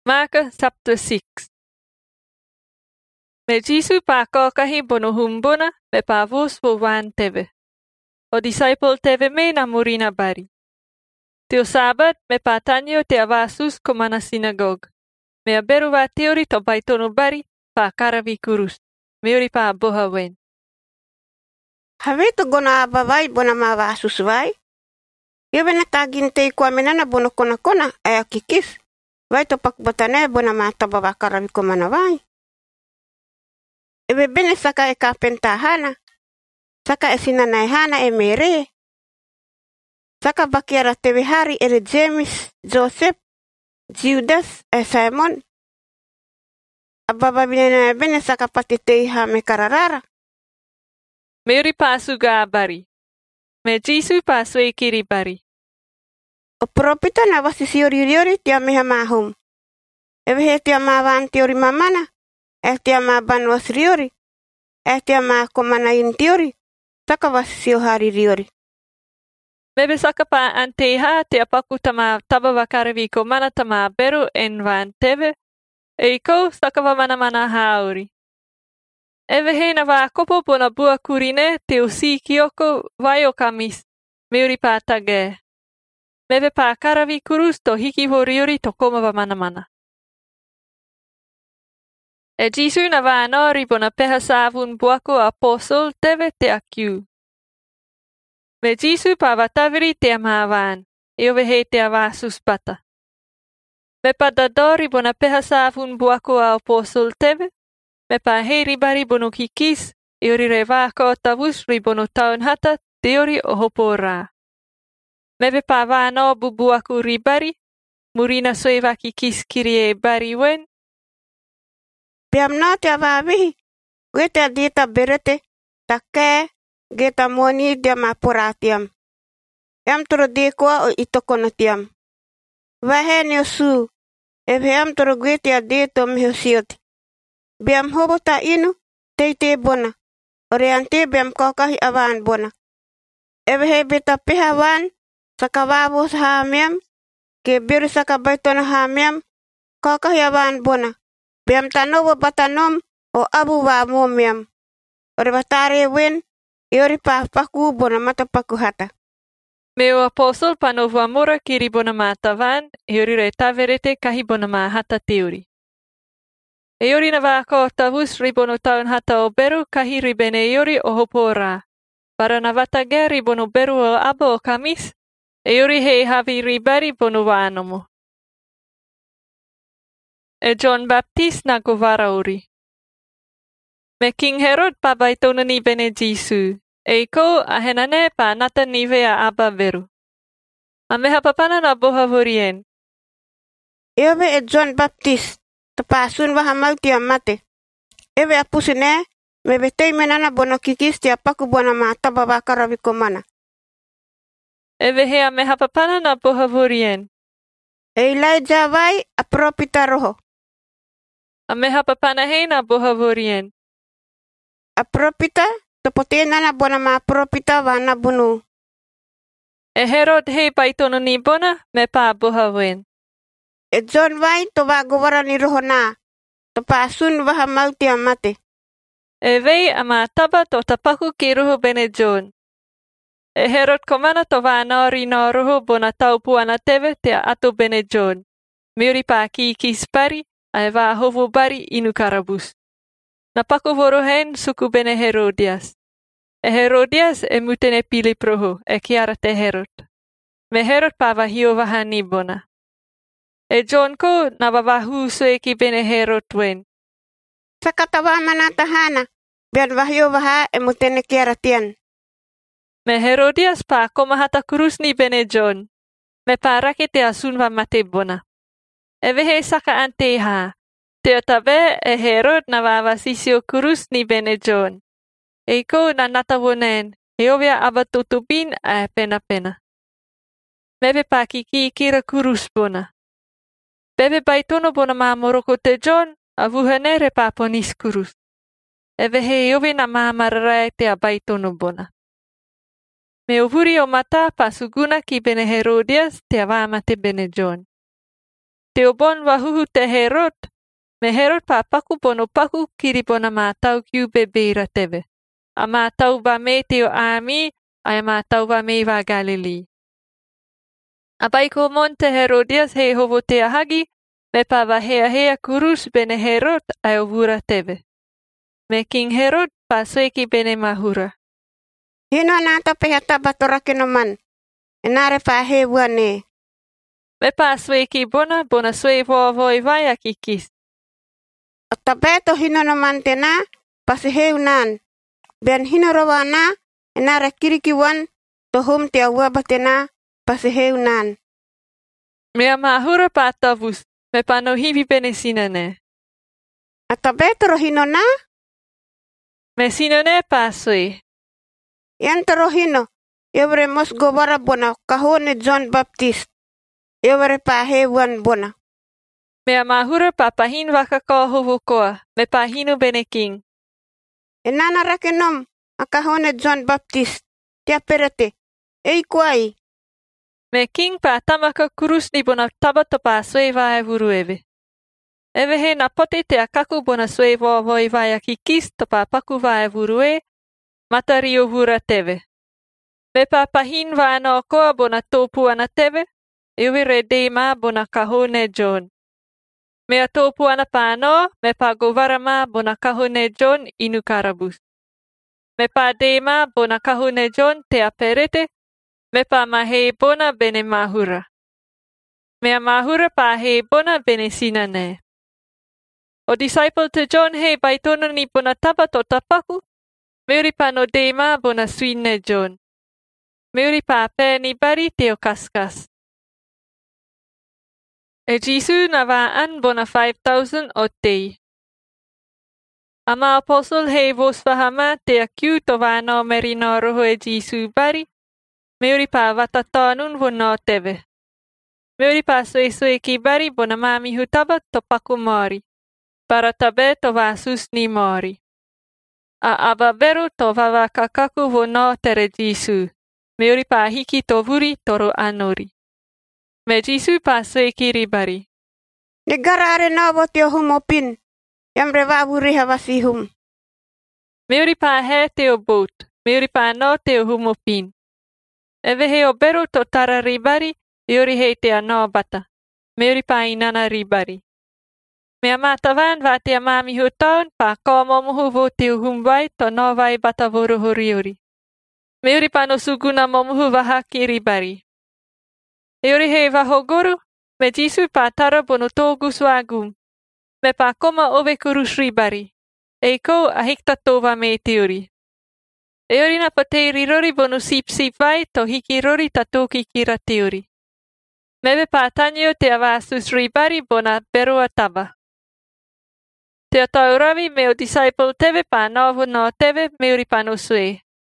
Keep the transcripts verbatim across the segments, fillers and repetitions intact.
Mark chapter six. Me Jisu pa kokahi bono humbona me pa vos vo wan teve. O disciple teve me na murina bari. Teo sabat me pa tanyo te avasus komana sinagog. Me aberu va teori to baitono bari pa karavi kurus. Meori pa boha wen. Have to gona abavai bona mavasus vai. Iwe na taginte kwa menana bono kona kona aya kikis. Vai to pakbotane bona mata baba karavi komana vai. Iwe bene saka e kapenta hana. Saka e sinana e hana e mere. Saka bakiara tewe hari ere James, Joseph, Judas e Simon. Ababa bine e bene saka pati tei ha me kararara. Meori pa suga bari. Me Jisu pa sui kiri bari. O propita na wasi siori riori tia meha mahum. Ewe he tia mawan tiori mamana. E tia ma banwas riori. E tia ma komana in tiori. Saka wasi sio hari riori. Mebe saka pa anteha te apaku tama taba wakaravi ko mana tama beru en van teve. E iko saka wa mana mana hauri. Ewe he na wa kopo bona bua kurine te usi kioko vai o kamis. Meori pa tage. Mebe pa karavi kurus to hiki ho riori to koma wa mana mana. E Jisu na wa anori bona peha savun buako apostol teve te akiu. Me Jisu pa wataviri te amawan, e ove he te avasus bata. Me pa dadori bona peha savun buako a apostol teve, me pa he ribari bono kikis, e ori re wako tavus ribono taun hata te ori o hopo rā. Mebe pa wano bubuaku ribari, murina soewa kikis kiri e bari wen. Piam na te avavihi. Gue te adita berete. Take. Geta moni dia ma poratiam. Yam toro dekwa o itokona tiam. Vahe ni osu. Ebe yam toro gue te adito mihosioti. Biam hobo ta inu. Te te bona. Ore ante biam kokahi awan bona. Ebe he beta peha wan. Saka wabos hamiam. Ke biru saka baitona hamiam. Kokahi awan bona. Biam tanobo batanom o abu wa momiam. Ore batare wen. Iori pa paku bona mata paku hata. Me o apostol panovu amora kiri bona mata van, iori re taverete kahi bona ma hata teori. Iori na wako tavus ribono taun hata o beru kahi ribene iori o hopo rā. Para na watage ribono beru o abo o kamis, iori he havi ribari bono wanomo. E John Baptist na govara uri. Me King Herod pa baitona ni bene Jisu. E ko a henane pa nata nive a aba veru. A meha papana na boha vorien. Ewe e John Baptist. Tapasun waha mau tia mate. Ewe a pusine. Me betei menana bono kikis tia paku bona mata baba karavi komana. Ewe he a meha papana na boha vorien. E Elijah vai a propita roho. A meha papana he na boha vorien. A propita. Topote nana bona ma propita wana bunu. E Herod he baitono ni bona me pa boha wen. E John vai to wa govara ni roho na. To pasun waha mau tia mate. E vei a ma taba to tapaku ki roho bene John. E Herod komana to wa anori no roho bona taupuana teve te ato bene John. Miuri pa ki kis bari a e wa hovo bari inu karabus. Na paku vorohen suku bene Herodias. E Herodias e mutene pili proho, e kiara te Herod. Me Herod pa wahio waha ni bona. E John ko na wawahu sue ki bene Herod wen. Sakatawa manata hana. Bian wahio waha e mutene kiara tian. Me Herodias pa komahata kurus ni bene John. Me pa rake te asun wa mate bona. E wehe saka ante ha. Te tabe e Herod na wawasisio kurus ni bene John. E ko na natawonen, e ovea abatutubin a pena pena. Mebe pa kiki kira kurus bona. Bebe baitono bona ma moroko te John, a wuhane re pa ponis kurus. Eve he ove na ma mararae te a baitono bona. Me ovuri o mata pa suguna ki bene Herodias te a wamate bene John. te o bon wahuhu te Herod, me Herod papaku bono paku kiri bona mātau kiu bebeira tewe. A mātau wa me te o Ami, ai a mātau wa me wa Galilei. A baiko mon te Herodias he hovo te ahagi, me pa wa hea hea kurus bene Herod ai o wura tewe. Me King Herod pa soeki bene mahura. Hino nata pehata batorake no man. Enare pa he wane. Me pa soeki bona, bona soe voa voi vai a kikis. O tabeto hino no man te na, pa se heu nan. Ben hino rawa na, enare kiriki wan, to hum te awaba te na, pa se heu nan. Mea mahura pa tavus, me pa no hivi bene sinane. A tabeto ro hino na? Me sinane pa soe. Yanta ro hino, yovre mos gobara bona, kahone John Baptist. Yovre pa he wan bona. Mea mahura pa pahin waka ko hovo koa, me pa hino bene king. E nana rake nom, a kahone John Baptist, tia perete, ei kuai. Me king pa tamaka kurus ni bona tabato pa soe vai vuru eve. Eve he na pote te akaku bona soe voa voi vai a kikis to pa paku vai vuru e, matari o vura tewe. Me pa pahin vai no koa bona tōpu ana tewe, ewe re deima bona kahone John. Mea tōpu ana pa no, me pa govarama bona kahone John inu karabus. Me pa deima bona kahone John te aperete, me pa mahe bona bene mahura. Mea mahura pa he bona bene sinane. O disciple te John he baitono ni bona tapa to tapaku, meuri pa no deima bona suine John. Meuri pa pe ni bari te o kaskas. E Jisu na waan bona five thousand o tei. Ama apostle he vos wahama te akiu to wano merino roho e Jisu bari, meuri pa watatanun vono tewe. Meuri pa soe soe ki bari bona mami hutaba to paku mori, para tabe to vasus ni mori. A ababeru to wawa kakaku vono tere Jisu, meuri pa hiki to vuri toro anori. Me Jisu pa soe ki ribari. Negara are nobo te humopin, yamre waburi hawasihum. Meuri pa he te o boat, meuri pa no te o humopin. Ewe he o beru to tara ribari, iori he te ano bata. Meuri pa inana ribari. Mea mātawan wa te amami hutaun pa kōmomuhu vo te uhumwai to no vai bata voruho riori. Meuri pa no suguna momuhu waha ki ribari. Iori he wahogoru, me Jisu pa tara bono tōgu swagum. Me pa koma ove kurus ribari. E kou a hikta tōwa me teori. Eori na pa te rirori bono sip sip vai to hiki rori ta tōki kira teori. Mebe pa tanyo te avasus ribari bona berua taba. Te o taurawi me o disciple tewe pa novo no tewe meuri pa no sue.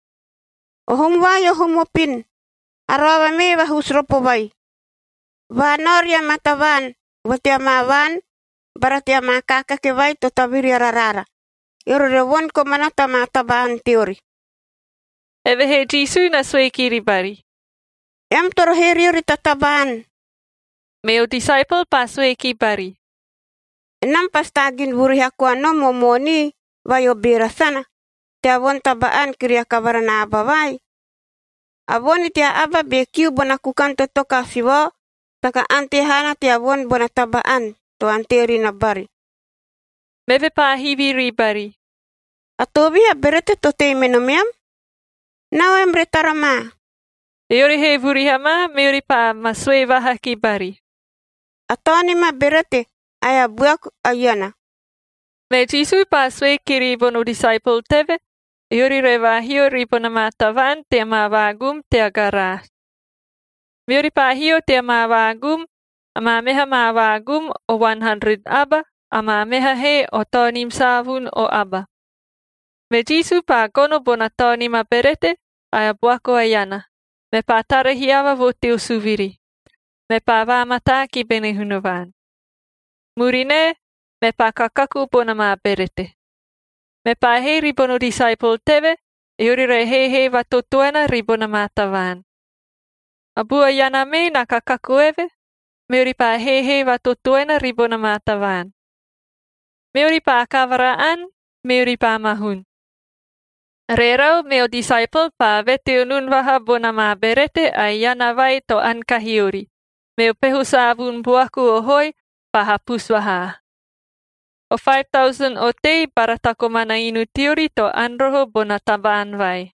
O humwai o humopin, arawa me wahus ropo vai. Vanoria matavan, watia mavan, baratia makaka ke vai to tabiri rarara. Yoro rewon ko manata mataban teori. Ewe he Jisu na sue ki ribari. Em toro he riori tataban. Me o disciple pa sue ki bari. Enam pastagin buri hakua no momoni vai o bira sana. Te avon tabaan kiria kabarana aba vai. Avon te aba be kiu bona kukanto toka siwo. Taka ante hana te avon bona tabaan to anteri na bari. Mebe pa hivi ribari. Atobi a berete to te menomiam. Nau emre tarama. Eori he vurihama meori pa masue waha ki bari. Atoni ma berete aya buak ayana. Me Jisu pa sue kiri bono disciple tewe, eori rewa hio ribona matavan te mawagum te agaras. Meori pa hio te mawagum, ama meha mawagum o one hundred aba, ama meha he o tonim savun o aba. Me Jisu pa kono bona tonima berete, aya buako ayana. Me pa tarahiawa vo te usuviri. Me pa wamata ki bene hunuvan. Murine, me pa kakaku bona ma berete. Me pa he ribono disciple tewe, e uri re he he watotuena ribona matavan. Abua yana me na kakaku ewe, me ori pa hehe wa totoena ribona mātawan. Me ori pa kawaraan, me ori pa mahun. Rerau me o disciple pa vete unun waha bona ma berete a iana vai to an kahiori. Me o pehu savun buaku o hoi pa hapus waha. O five thousand o tei para tako mana inu tiori to anroho bona tabaan vai.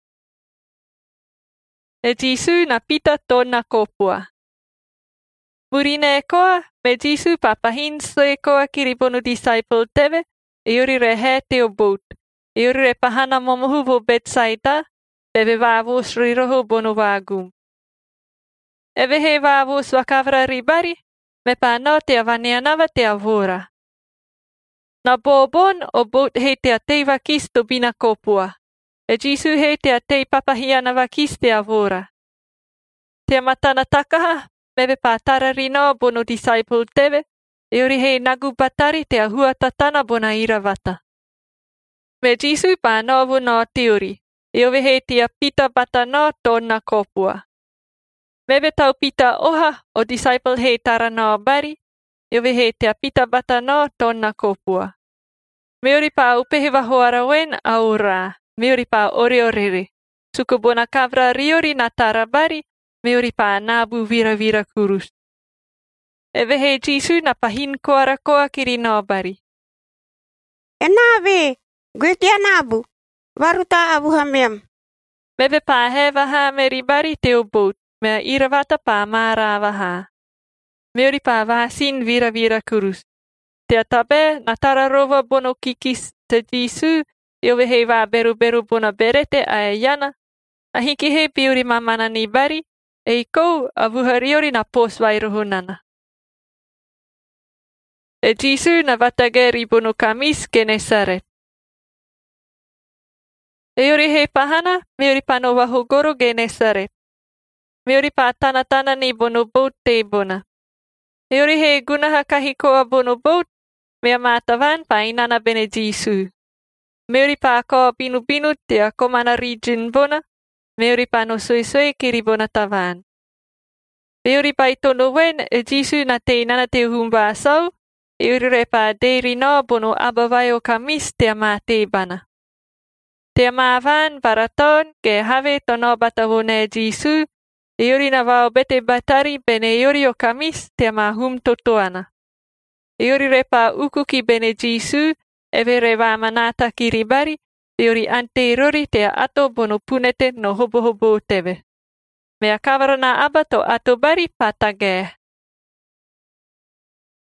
E Jisu na pita tona kopua. Murine e koa, me Jisu papahin se koa kiri bono disciple teve, e uri re he te o boat. E uri re pahana momohu vo Betsaida, bebe vavos riroho bono vagum. Eve he vavos wakavra ribari, me pa no te avaneanava te avora. Na bobon o boat he te atei wakis to bina kopua. E Jisu he te atei papahiana wakis te avora. Te matana takaha, bebe pa tararino bono disciple teve, e uri he nagu batari te ahua tatana bona iravata. Me Jisu pa novu no tiuri, e ove he te apita batano tona kopua. Mebe tau pita oha o disciple he tarano bari, e ove he te apita batano tona kopua. Me ori pa upehe wahoara wen aura, me ori pa ore orere. Suku bona kavra riori na tarabari, me ori pa nabu vira vira kurus. Eve he Jisu na pahin koara koa kiri no bari. E nave, gwetia nabu, waruta abu hamiam. Mebe pa he waha meri bari te o boat, mea iravata pa mara waha. Me ori pa vasin vira vira kurus. Te atabe na tararova bono kikis te Jisu, e ove he wa beru beru bona berete a e yana, a hiki he piuri mamana ni bari, e i kou a vuhariori na pos wairoho nana. E Jisu na watageri bono kamis Genesaret. E ori he pahana, me ori pa no wahogoro Genesaret. Me ori pa tana tana ni bono boat te bona. E ori he gunaha kahi koa bono boat, mea mātawan pa inana bene Jisu. Me ori pa koa binu binu te a komana region bona, me ori pa no soi soi kiri bona tavan. Me ori pa i tono wen e Jisu na te inana te humba asau, e ori re pa deiri no bono abawai o kamis te a mā te bana. Te a māwan paraton ke have tono batawone e Jisu, e ori na wao bete batari bene e ori o kamis te a mā hum totoana. E ori re pa uku ki bene Jisu, ewe re wā manata ki ribari, e ori ante rori te a ato bono punete no hobo hobo tewe. Mea kawara na aba to ato bari patagē.